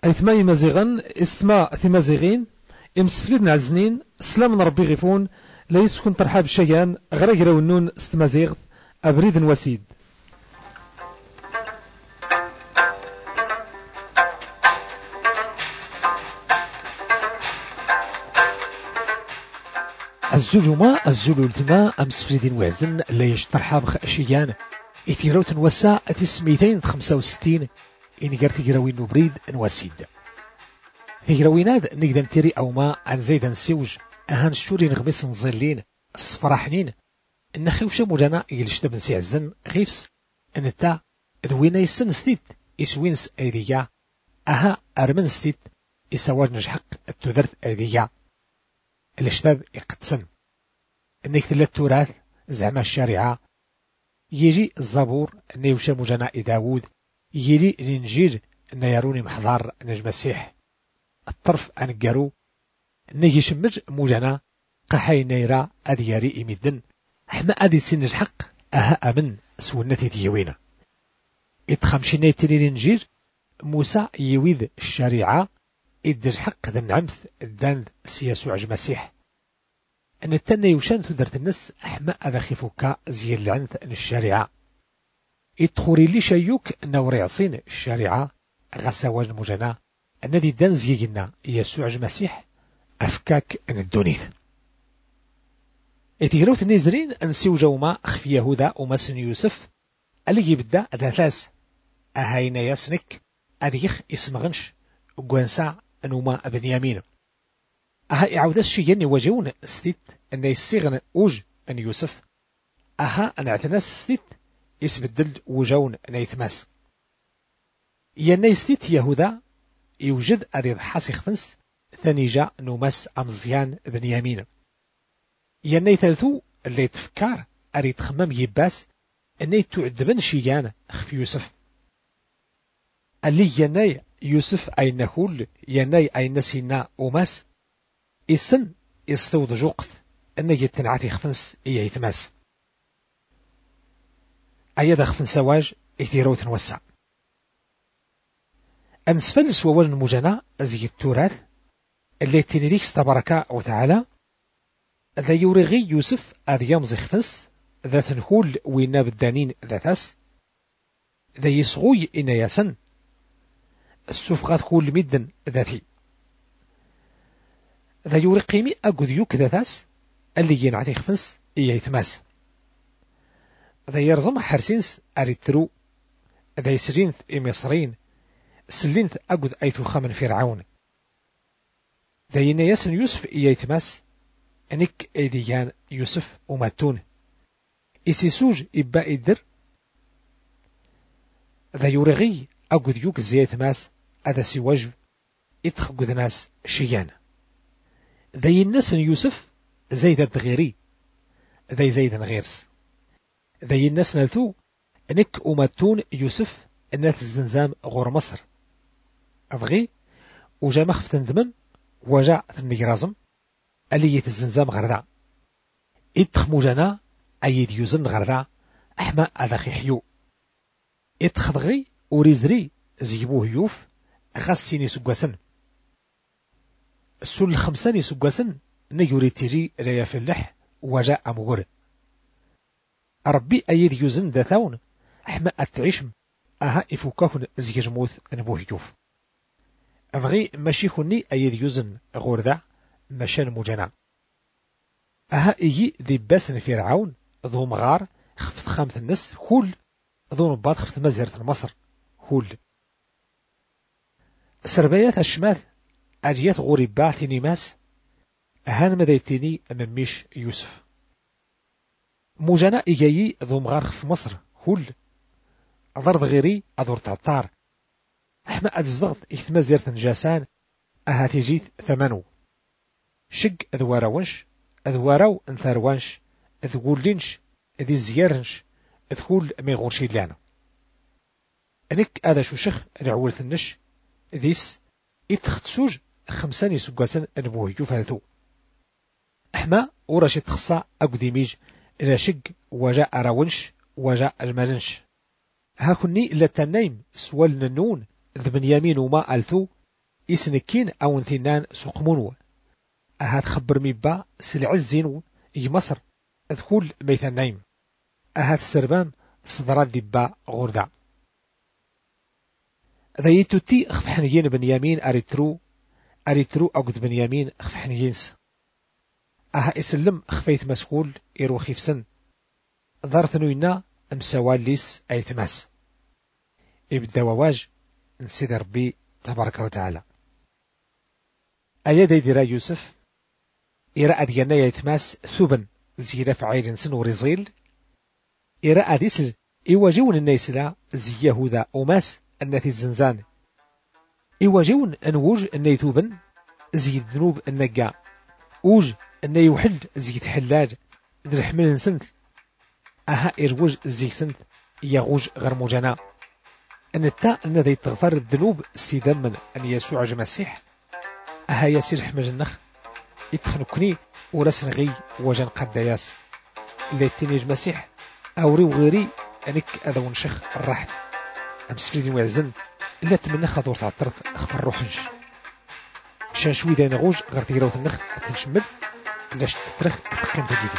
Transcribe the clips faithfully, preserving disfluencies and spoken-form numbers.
أيثما مزيغن استما ثمازيغين إمسفليد نعزنين سلام ربي غيفون لا يسكن ترحاب الشيان غير ونون استمازيغ أبريد وسيد. الزلوما الزلو التما أمسفليدين وعزن لا يشترحاب خأشيان إثيروت وسا أتسميتين خمسة وستين إن قرتي جراوين نبريد نواسيد ثيرويناد نقدر تيري أو ما عن زيدا نسيوج أهان الشوري نغمس نظلين الصفراحنين إن خوشة مجانا يلشتب نسي عزن غيفس إن التا ذوينا يسن ستيت يسوينس أيديا أها أرمن ستيت يسواج نجحق التذرث أيديا الاشتاب يقتسن إنك ثلاث تراث زعما الشارعة يجي الزبور نيوشة مجانا داوود يجي الإنجيل نيروني محضار نجم السيح الطرف عن الجارو نيجي شمج موجانا قحي نيرا أدياري إمدن حما أدي سن الحق أها أمن سونتي ديوينا إتخمشي نيتري الإنجيل موسى يويذ الشريعة إدج حق ذا النعمث الدان سياسو عج مسيح أن التاني يوشان تدرت الناس حما أذا خفوكا زي العنث الشريعة إدخوري لي شيوك نوري عصين الشريعة غسواج مجانا الذي دان زيجنا يسوع المسيح أفكاك أن الدونيث إتيروث نيزرين أنسيو جوما أخفي يهودا ومسن يوسف اللي يبدا أداثاس أهاينا ياسنك أديخ اسمغنش وقوانسا أنوما ابن يمين أها إعوداس شيئا يواجهون ستيت أن يسيغن أوج أن يوسف أها أن اعتناس ستيت يسبدل وجون أن يثماس يانا يستيت يهودا يوجد أريد حاسخ فنس ثاني جاء نوماس أمزيان بن يمين ياني ثالثو اللي يتفكار أريد خمام يباس أني تعدبن شيان خفي يوسف اللي ياني يوسف أين نقول ياني أين سينا أوماس السن يستوض جوقت أني يتنعاتي خفنس إيا يتماس أيضا خفن سواج إثيرو تنوسع أنسفل سوال المجانا زي التراث اللي تنريكس تبارك وتعالى ذا يورغي يوسف أذ يمزخ فنس ذا تنكول وينا بالدانين ذاتاس ذا يسغوي إنا ياسن السفغات كل مدن ذاتي ذا يورقيمي أقود يوك ذاتاس اللي ينعطي خفنس إيا يتماس ذا يرزم حرسينس أريترو ذا يسرينث إميصرين سلينث أقود أيتو خامن فرعون ذا ينياسن يوسف إيا يتماس أنك أيديان يوسف وماتون إسيسوج إبا إدر ذا يورغي أقود يوك زي تماس أذا سواج إتخقود ناس شيان ذا ينسن يوسف زيد الدغيري ذا زيد غيرس ذا ينسن ذو أنك وماتون يوسف الناس الزنزام غور مصر أبغي وجا مخف تندمم وجا تنجرازم ألية الزنزام غردا إتخ موجانا أيد يوزن غردا أحما أذاخي حيو إتخضغي وريزري زيبوه يوف غسيني سقواسن السول الخمساني سقواسن نيوري تيري ريا في اللح وجاء مغور ربي أيد يوزن ذاثاون أحما أتعيشم أها إفوكاهن زيجموث نبوه يوف أبغي ماشي خني أيد يوزن غوردا مشان مجانا أها إيجي ذي باسن فرعون ذو مغار خفت خامث النس كل ذو نباط خفت مزهرة مصر كل سربيات الشماث أجيات غريبات ثنيماس أهان مديتيني أمميش يوسف مجانا إيجي ذو مغار خف مصر كل أضرد غيري أدور تعطار أحما أدزدغت إثما زيرة نجاسان أها تيجيت ثمانو شق أذواراونش أذواراو انثاروانش أذقولينش أذي الزيارنش أذكول ميغورشي لانا أنك هذا شو شخ رعولة النش ذيس إتختصوج خمساني سقاسن أنبوه يوف هذو أحما وراشي تخصى أقديميج إلى شق وجاء راونش وجاء المالنش هاكني إلا تنايم سوال النون ذبن يمين وما ألثو إسنكين أو انثنان سقمونو أها تخبر ميبا سلعزين إي مصر أذكول ميثان نايم أها تسربام صدرات دبا غردا ذا يتوتي خفحنيين بنيامين أريترو أريترو أقد بنيامين خفحنيينس أها إسلم خفيت مسكول إيرو خيفسن ضارثنوينا أمسواليس أي تماس إبدا وواج نسيد ربي تبارك وتعالى أيا ديديرا يوسف إرا أديانا يتماس ثوبا زيرا فعيل سن ورزيل إرا أديسل إواجون النيسلا زي يهوذا أوماس النتي الزنزان إواجون أنوج النيثوبا زي الذنوب النقا أوج أن يوحل زي تحلاج ذي الحمل سنت أها إروج زي سنت يغوج غير مجانا أن التا أن ذي تغفر الذنوب استداما أن يسوع المسيح أها يسير حمل النخ يتخنكني ورسن غي وجن قداياس اللي تنيج مسيح أوري وغيري أنك أذا ونشخ الراحت أمس فريدين وعزن إلا تمنى خاطور تعطرت أخفر روحنش شان شوي داين غوج غير تيراوت النخ تنشمل لاش تترخ تقيم تجيدي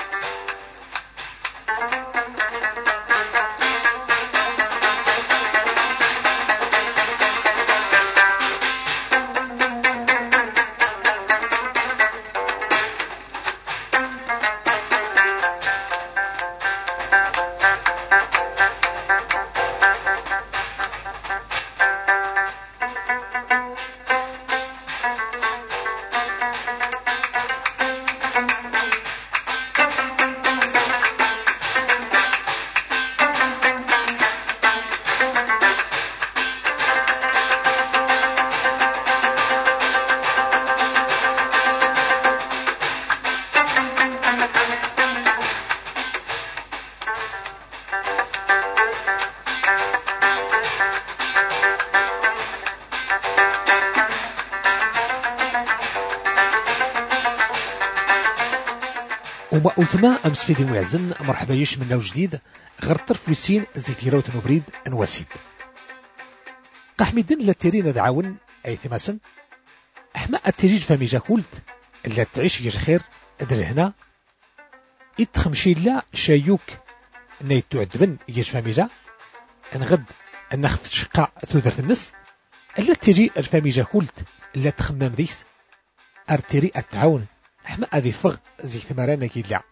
وما أثما أمس في ذي معزن مرحبا يش من نوع جديد غير طرف ويسين زيت يروت نبريد نواسيد قحمدن للتيرين دعاون أي ثماسن أحما التجيج فمي جاكولت اللي تعيش يجخير أدر هنا إتخمشي لا شايوك نيت تعدبن يج فمي جا نغد النخف شقاع ثودرت النس اللي تجي الفمي جاكولت اللي تخمم ذيس أرتري التعاون أحما أذي فغ زي ثمرانا كيلا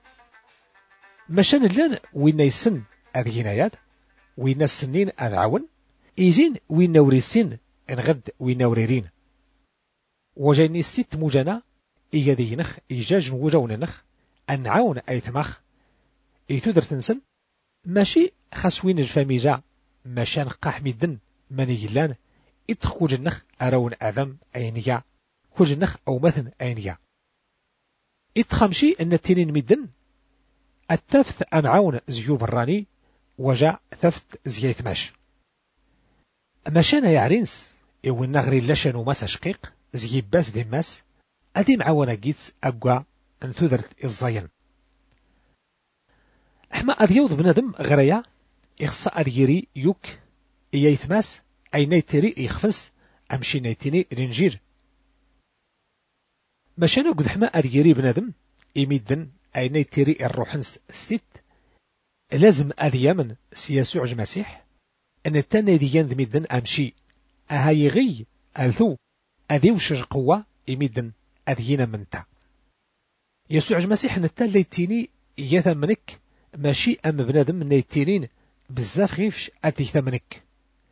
مشان اللان وين يسن أذي جنايات وين السنين أذعون إيجين وين نوريسين انغد وين نوريرين وجاني ست مجانا إيجادي نخ إيجاج وجون نخ أنعون أي ثمخ إيتودر تنسن ماشي خاصوين الفاميجا مشان قاح ميدن من يلان إتخوج النخ أرون أذم أينيا خوج النخ أو مثل أينيا إتخمشي أن التنين ميدن التفت أمعون زيو براني وجاء ثفت زيت ماش مشانا يعرينس إو النغري لشان وماس شقيق زي باس دي ماس أدي معاونا جيتس أبقى أن تدرت الزين أحما أديوض بندم غريا إخصاء أديري يوك إيثماس أي نيتري يخفنس أمشي نيتيني رنجير مشانا قد حما أديري بندم إميدن أي نيتري الروحنس ستيت لازم أديامن سياسوع المسيح أن التاني ديان ذميدن أمشي أهاي غي ألثو أديوش قوة إميدن أدينا منتا يسوع المسيح نتا ليتيني يثمنك ماشي أم بنادم من يتينين بزاف غيفش أتي ثمنك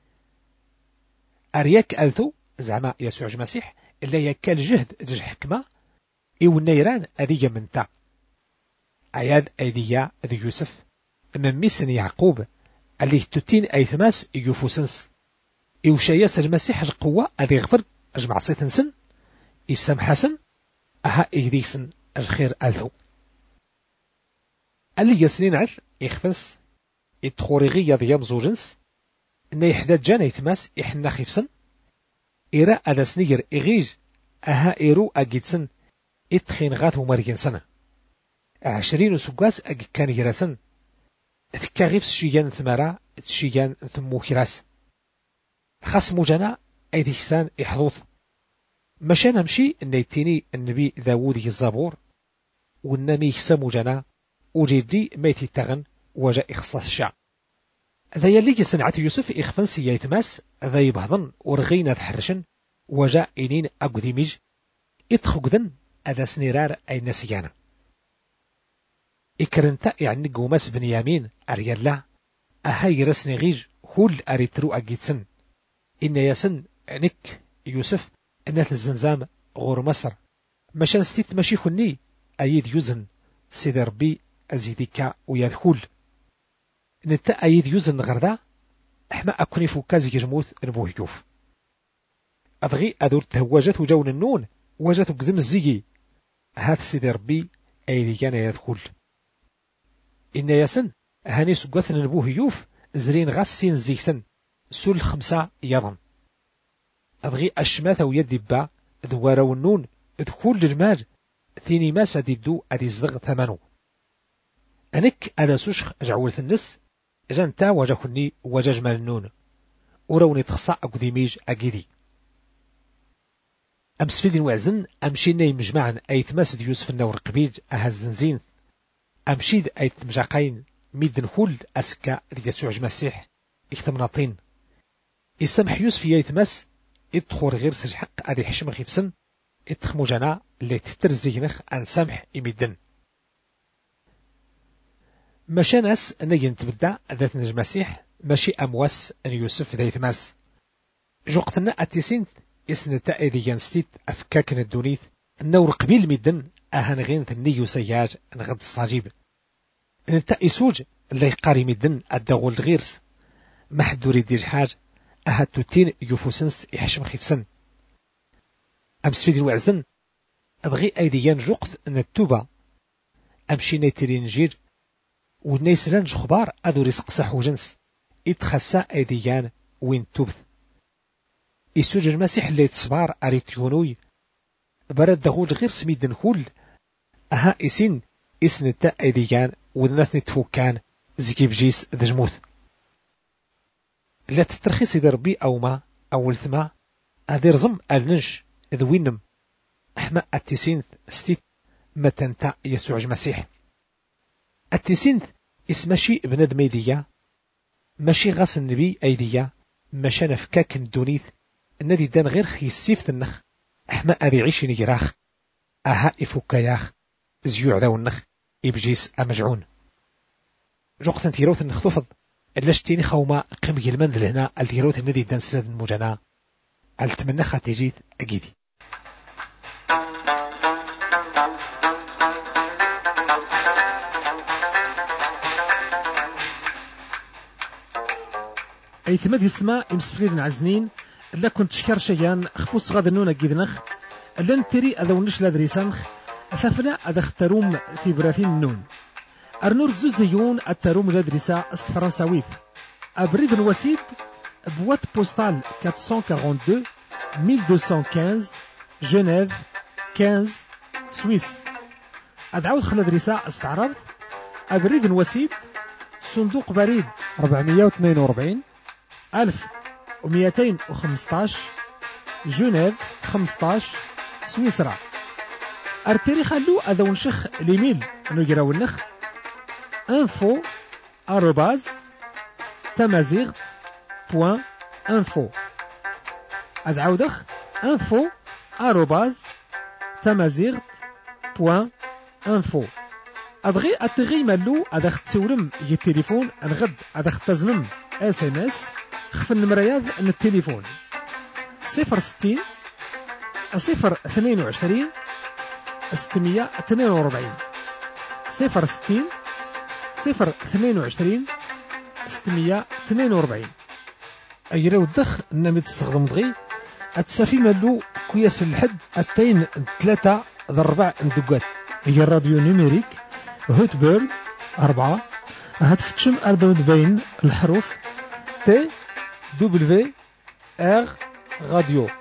أرياك ألثو زعما يسوع المسيح إلا يكال جهد جه حكمة إيو النيران أدي منتا أياد أيديا أدي يوسف من ميسن يعقوب اللي تتين أي ثماس يوفوسنس إيو شاياس المسيح القوة أدي غفر أجمع سيتنسن إسام حسن أها إيديسن الخير ألثو اللي يسنين عث يخفنس يتخوريغي يضيام زوجنس إن يحداد جانا يتماس إحنا خيفسن إيرا أدا سنير إغيج أها إيرو أجيتسن إتخين غات ومارجين سنة عشرين سقاس أجي كان يراسن ثكا غيفس شيان ثمارا تشيان ثمو كراس خاص مجانا أيدي كسان إحضوث مشان نمشي نيتيني النبي داوود الزبور والنمي يسمو جنا وجدي ميتي تغن وجاء إخصاص الشعب ذا يلي جسنعت يوسف إخفن سيايت ماس ذا يبهضن ورغينا تحرشن وجاء إنين أقذي ميج إتخقذن أذا سنيرار أي نسيانا إكرنتا يعني قوماس بن يامين أريالا أهاي رسني غيج كل أريترو أجيتسن إن ياسن نك يوسف أنات الزنزام غور مصر مشان ستيت ماشي خني أيد يوزن سيدي ربي أزيديكا ويذكول نتا أيد يوزن غردا أحما أكوني فوكازي جموث نبوه يوف أبغي أدور تهواجات وجون النون واجات قدم الزيجي هات سيدي ربي أيدي كان يذكول إن ياسن هاني سقاسن نبوه يوف زرين غاسين زيكسن سول خمسة يضن أبغي أشماث ويدي با ذوارا والنون ادخول للمال ثيني ما سديدو أدي زدغ ثمنو أنك أدا سوشخ جعول النس جانتا وجاكني وجاج مال النون وروني تخصع أقديميج أجيدي أمس فيدين وعزن أمشينا مجمعا أيت ماسد يوسف النور قبيج أهزنزين أمشيد أيت مجاقين ميد نخول أسكا ليسوع المسيح اكتمناطين يسمح يوسف يتمس يدخل غير سجحق أدي حشم خيفسن يتخمو جنا اللي تترزينخ أن سمح يميدن ماشا ناس نجي نتبدا ذات نجم المسيح ماشي أمواس أن يوسف ذا يتمس جوقتنا أتيسين يسنتا إذي ينستيت أفكاكن الدونيث النور قبيل ميدن أهان غين ثنيو سياج نغد الصاجيب نتا إسوج اللي يقاري ميدن أدغول الغيرس محدوري دير حاج أهاتو تين يوفوسنس يحشم خيفسن أمس فيدي الوعزن أبغي أيديان جوقت أن التوبة أمشي نيترين جير ونيسلان جخبار أدو رزق صحو جنس إتخسا أيديان وين توبث إسوج المسيح اللي يتصبار أريتيونوي برد دغول غير سميدن كل أها إسين إسنتا أيديان ونثني تفوكان زكي بجيس دجموث لا تترخيص إذا ربي أو ما أول ثما هذي رزم ألنش إذ وينم أحما التسينث ستيت متنتا يسوع المسيح التسينث اسمشي بند ميديا ماشي غاس النبي أيديا ماشا نفكاك الدونيث النادي دان غير خيسيف النخ أحما أبي عيشي نجراخ أها إفوكاياخ زيوع ذو النخ إبجيس أمجعون جوقتن تيروت النخطفض اللاشتيني خوما قيم المنزل هنا التيروت النادي دان سلاد المجانا التمنى خاتيجيت أجيدي أي ثمد يسمى إمسفريد عزنين لا كنت شكر شيان خفوص غاد النون أجيدنخ لن تري أذا ونش لا دريسانخ أثفنا أذا اختروم في براثين النون أرنور زوزيون التروم جادريسا فرنساويث أبريد الوسيد بوات بوستال أربعمائة واثنين وأربعين ألف ومئتين وخمسة عشر جنيف خمسة سويس أدعوت خلال رساء استعرض أبريد الوسيد صندوق بريد أربعمائة واثنين وأربعين ألف ومئتين وخمسة عشر جنيف خمسة عشر سويسرا أرتري خلو أذا ونشخ ليميل نجراو النخ info arrobase tamazirt point info أزعودخ info arrobase tamazirt point info أبغي أتغي مالو أدخ تسورم يي التليفون نغد أدخ تزنم اس ام اس خف النمرياض من التليفون صفر ستين صفر اثنين وعشرين ستمية اثنين وأربعين صفر ستين صفر اثنين وعشرين ستمية اثنين وأربعين أيرا ودخ نمت تستخدم دغي أتسافي مالو كويس الحد أتين ثلاثة ضربع ندقات هي الراديو نيميريك هوت بيرل أربعة هتفتشم أردود بين الحروف تي دبليو آر راديو